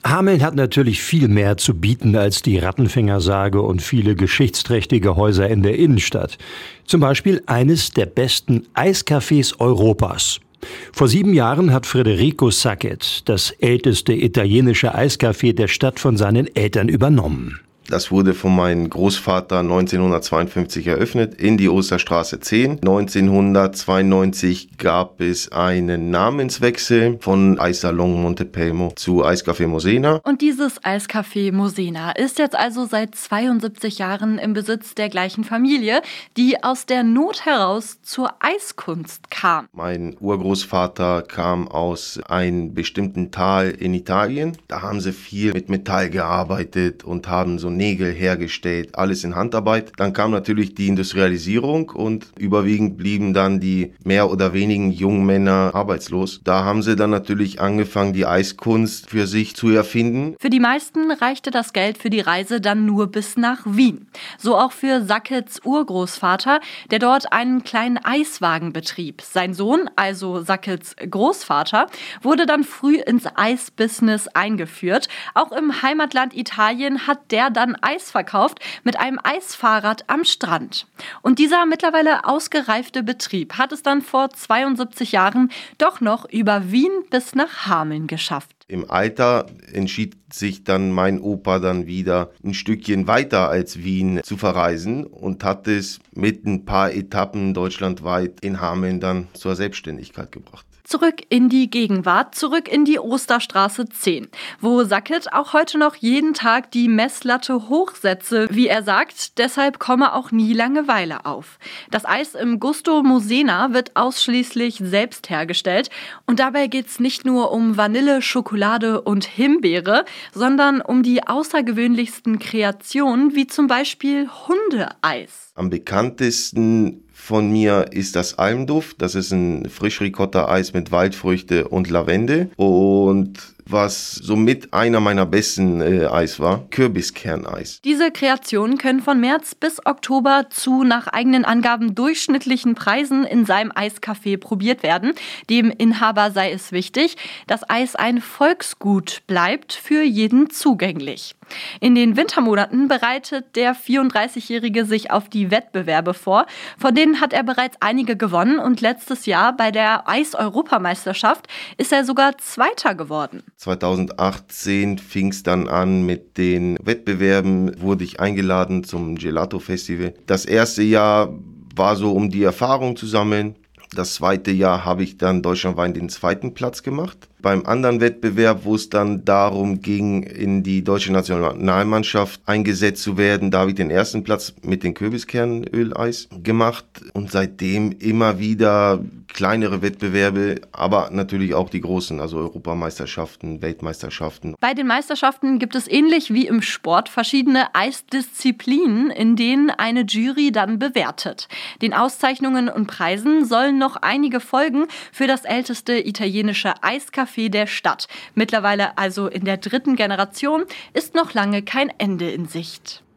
Hameln hat natürlich viel mehr zu bieten als die Rattenfängersage und viele geschichtsträchtige Häuser in der Innenstadt. Zum Beispiel eines der besten Eiscafés Europas. Vor 7 Jahren hat Federico Sacchet das älteste italienische Eiscafé der Stadt von seinen Eltern übernommen. Das wurde von meinem Großvater 1952 eröffnet in die Osterstraße 10. 1992 gab es einen Namenswechsel von Eissalon Montepelmo zu Eiscafé Mosena. Und dieses Eiscafé Mosena ist jetzt also seit 72 Jahren im Besitz der gleichen Familie, die aus der Not heraus zur Eiskunst kam. Mein Urgroßvater kam aus einem bestimmten Tal in Italien. Da haben sie viel mit Metall gearbeitet und haben so Nägel hergestellt, alles in Handarbeit. Dann kam natürlich die Industrialisierung und überwiegend blieben dann die mehr oder weniger jungen Männer arbeitslos. Da haben sie dann natürlich angefangen, die Eiskunst für sich zu erfinden. Für die meisten reichte das Geld für die Reise dann nur bis nach Wien. So auch für Sackets Urgroßvater, der dort einen kleinen Eiswagen betrieb. Sein Sohn, also Sackets Großvater, wurde dann früh ins Eisbusiness eingeführt. Auch im Heimatland Italien hat der dann Eis verkauft mit einem Eisfahrrad am Strand. Und dieser mittlerweile ausgereifte Betrieb hat es dann vor 72 Jahren doch noch über Wien bis nach Hameln geschafft. Im Alter entschied sich dann mein Opa dann wieder ein Stückchen weiter als Wien zu verreisen und hat es mit ein paar Etappen deutschlandweit in Hameln dann zur Selbstständigkeit gebracht. Zurück in die Gegenwart, zurück in die Osterstraße 10, wo Sacchet auch heute noch jeden Tag die Messlatte hochsetze, wie er sagt, deshalb komme auch nie Langeweile auf. Das Eis im Gusto Mosena wird ausschließlich selbst hergestellt und dabei geht's nicht nur um Vanille, Schokolade und Himbeere, sondern um die außergewöhnlichsten Kreationen, wie zum Beispiel Hundeeis. Am bekanntesten von mir ist das Almduft. Das ist ein Frischricotta-Eis mit Waldfrüchte und Lavende. Und was somit einer meiner besten Eis war, Kürbiskerneis. Diese Kreationen können von März bis Oktober zu nach eigenen Angaben durchschnittlichen Preisen in seinem Eiscafé probiert werden. Dem Inhaber sei es wichtig, dass Eis ein Volksgut bleibt, für jeden zugänglich. In den Wintermonaten bereitet der 34-Jährige sich auf die Wettbewerbe vor. Von denen hat er bereits einige gewonnen und letztes Jahr bei der Eis-Europameisterschaft ist er sogar Zweiter geworden. 2018 fing es dann an mit den Wettbewerben, wurde ich eingeladen zum Gelato-Festival. Das erste Jahr war so, um die Erfahrung zu sammeln. Das zweite Jahr habe ich dann deutschlandweit den 2. Platz gemacht. Beim anderen Wettbewerb, wo es dann darum ging, in die deutsche Nationalmannschaft eingesetzt zu werden, da habe ich den 1. Platz mit dem Kürbiskernöleis gemacht und seitdem immer wieder kleinere Wettbewerbe, aber natürlich auch die großen, also Europameisterschaften, Weltmeisterschaften. Bei den Meisterschaften gibt es ähnlich wie im Sport verschiedene Eisdisziplinen, in denen eine Jury dann bewertet. Den Auszeichnungen und Preisen sollen noch einige folgen für das älteste italienische Eiscafé der Stadt. Mittlerweile also in der 3. Generation ist noch lange kein Ende in Sicht.